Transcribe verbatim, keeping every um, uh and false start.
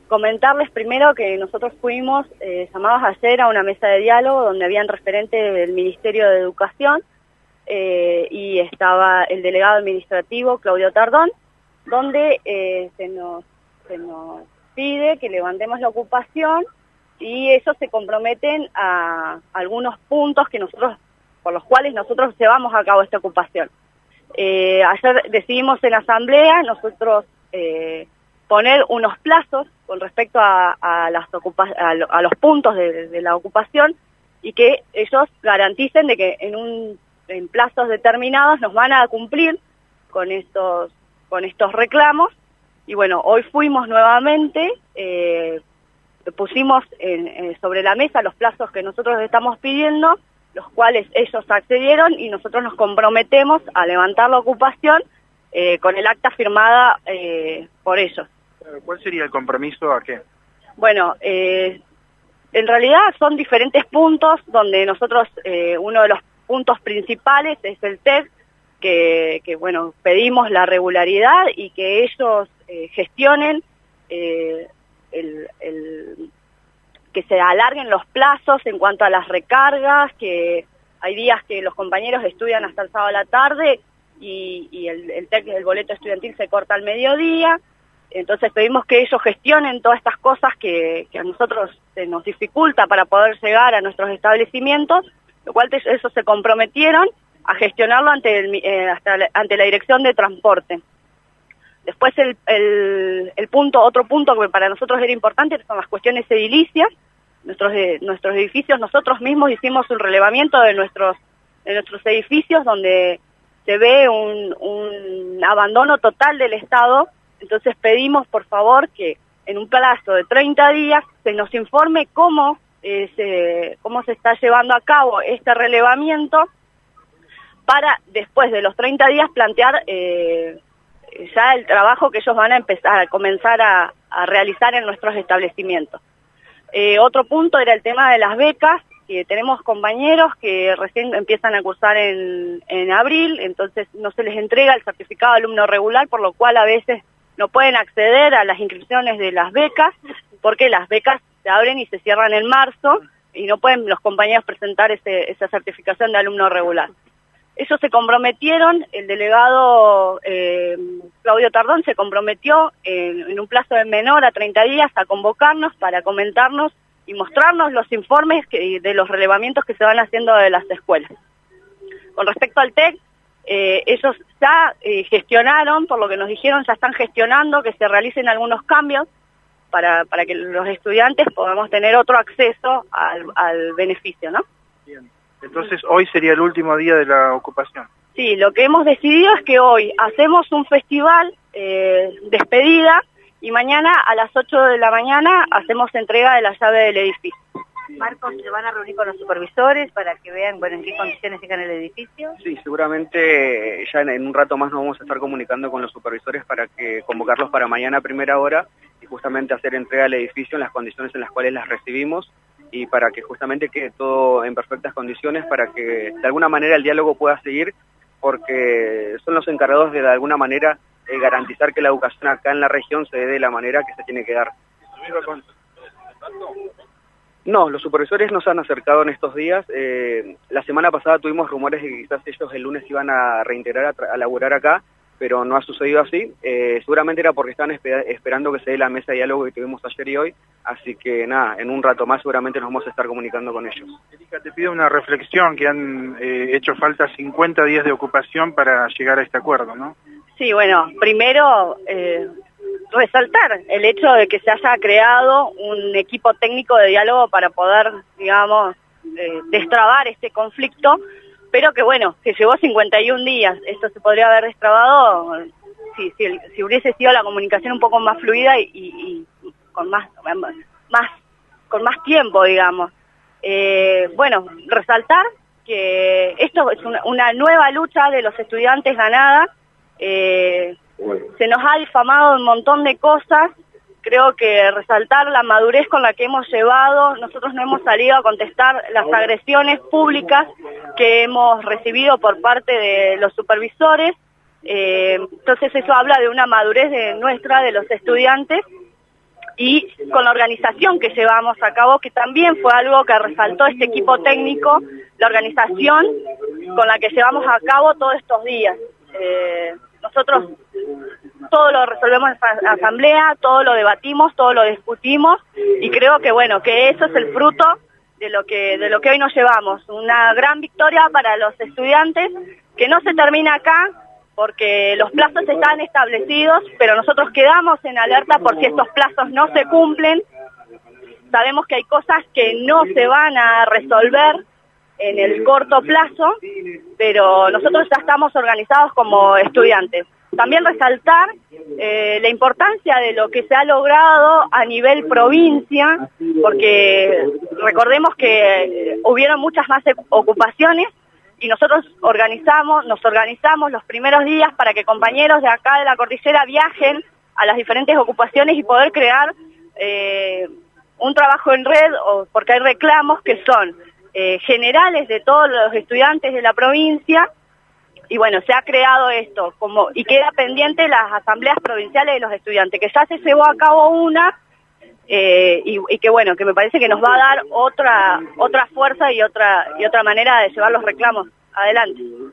comentarles primero que nosotros fuimos eh, llamados ayer a una mesa de diálogo donde habían referentes del Ministerio de Educación eh, y estaba el delegado administrativo, Claudio Tardón, donde eh, se, nos, se nos pide que levantemos la ocupación y ellos se comprometen a algunos puntos que nosotros, por los cuales nosotros llevamos a cabo esta ocupación. Eh, ayer decidimos en asamblea nosotros eh, poner unos plazos con respecto a, a, las ocupa a, lo, a los puntos de, de la ocupación y que ellos garanticen de que en, un, en plazos determinados nos van a cumplir con estos, con estos reclamos. Y bueno, hoy fuimos nuevamente, eh, pusimos en, eh, sobre la mesa los plazos que nosotros estamos pidiendo, los cuales ellos accedieron y nosotros nos comprometemos a levantar la ocupación eh, con el acta firmada eh, por ellos. ¿Cuál sería el compromiso a qué? Bueno, eh, en realidad son diferentes puntos donde nosotros, eh, uno de los puntos principales es el T E C, que, que bueno, pedimos la regularidad y que ellos eh, gestionen eh, el... el que se alarguen los plazos en cuanto a las recargas, que hay días que los compañeros estudian hasta el sábado a la tarde y, y el, el, el boleto estudiantil se corta al mediodía. Entonces pedimos que ellos gestionen todas estas cosas que, que a nosotros se nos dificulta para poder llegar a nuestros establecimientos, lo cual ellos se comprometieron a gestionarlo ante, el, eh, hasta la, ante la Dirección de Transporte. Después el, el, el punto, otro punto que para nosotros era importante son las cuestiones edilicias. Nuestros, eh, nuestros edificios, nosotros mismos hicimos un relevamiento de nuestros, de nuestros edificios donde se ve un, un abandono total del Estado. Entonces pedimos por favor que en un plazo de treinta días se nos informe cómo, eh, se, cómo se está llevando a cabo este relevamiento para después de los treinta días plantear eh, ya el trabajo que ellos van a empezar a comenzar a, a realizar en nuestros establecimientos. Eh, otro punto era el tema de las becas, que tenemos compañeros que recién empiezan a cursar en, en abril, entonces no se les entrega el certificado de alumno regular, por lo cual a veces no pueden acceder a las inscripciones de las becas, porque las becas se abren y se cierran en marzo, y no pueden los compañeros presentar ese, esa certificación de alumno regular. Ellos se comprometieron, el delegado eh, Claudio Tardón se comprometió en, en un plazo de menor a treinta días a convocarnos para comentarnos y mostrarnos los informes que, de los relevamientos que se van haciendo de las escuelas. Con respecto al T E C, eh, ellos ya eh, gestionaron, por lo que nos dijeron, ya están gestionando que se realicen algunos cambios para, para que los estudiantes podamos tener otro acceso al, al beneficio, ¿no? Bien. Entonces hoy sería el último día de la ocupación. Sí, lo que hemos decidido es que hoy hacemos un festival, eh, despedida, y mañana a las ocho de la mañana hacemos entrega de la llave del edificio. Marcos, ¿se van a reunir con los supervisores para que vean bueno en qué condiciones llegan el edificio? Sí, seguramente ya en un rato más nos vamos a estar comunicando con los supervisores para que convocarlos para mañana a primera hora y justamente hacer entrega del edificio en las condiciones en las cuales las recibimos, y para que justamente quede todo en perfectas condiciones para que de alguna manera el diálogo pueda seguir, porque son los encargados de de alguna manera eh, garantizar que la educación acá en la región se dé de la manera que se tiene que dar. No, los supervisores nos han acercado en estos días. Eh, la semana pasada tuvimos rumores de que quizás ellos el lunes iban a reintegrar a, a laburar acá, pero no ha sucedido así. Eh, seguramente era porque estaban esper esperando que se dé la mesa de diálogo que tuvimos ayer y hoy, así que nada, en un rato más seguramente nos vamos a estar comunicando con ellos. Erika, te pido una reflexión, que han eh, hecho falta cincuenta días de ocupación para llegar a este acuerdo, ¿no? Sí, bueno, primero eh, resaltar el hecho de que se haya creado un equipo técnico de diálogo para poder, digamos, eh, destrabar este conflicto, pero que bueno, que llevó cincuenta y un días. Esto se podría haber destrabado si, si, el, si hubiese sido la comunicación un poco más fluida y, y, y con más, más con más tiempo, digamos. Eh, bueno, resaltar que esto es una, una nueva lucha de los estudiantes ganada. Eh, se nos ha difamado un montón de cosas. Creo que resaltar la madurez con la que hemos llevado, nosotros no hemos salido a contestar las agresiones públicas que hemos recibido por parte de los supervisores, eh, entonces eso habla de una madurez de nuestra, de los estudiantes, y con la organización que llevamos a cabo, que también fue algo que resaltó este equipo técnico, la organización con la que llevamos a cabo todos estos días. Eh, nosotros todo lo resolvemos en asamblea, todo lo debatimos, todo lo discutimos, y creo que bueno, que eso es el fruto de lo que de lo que hoy nos llevamos, una gran victoria para los estudiantes, que no se termina acá, porque los plazos están establecidos, pero nosotros quedamos en alerta por si estos plazos no se cumplen. Sabemos que hay cosas que no se van a resolver en el corto plazo, pero nosotros ya estamos organizados como estudiantes. También resaltar eh, la importancia de lo que se ha logrado a nivel provincia, porque recordemos que eh, hubieron muchas más ocupaciones, y nosotros organizamos, nos organizamos los primeros días para que compañeros de acá de la cordillera viajen a las diferentes ocupaciones y poder crear eh, un trabajo en red, o porque hay reclamos que son eh, generales de todos los estudiantes de la provincia, y bueno, se ha creado esto, como y queda pendiente las asambleas provinciales de los estudiantes, que ya se llevó a cabo una, Eh, y, y que bueno, que me parece que nos va a dar otra otra fuerza y otra y otra manera de llevar los reclamos adelante.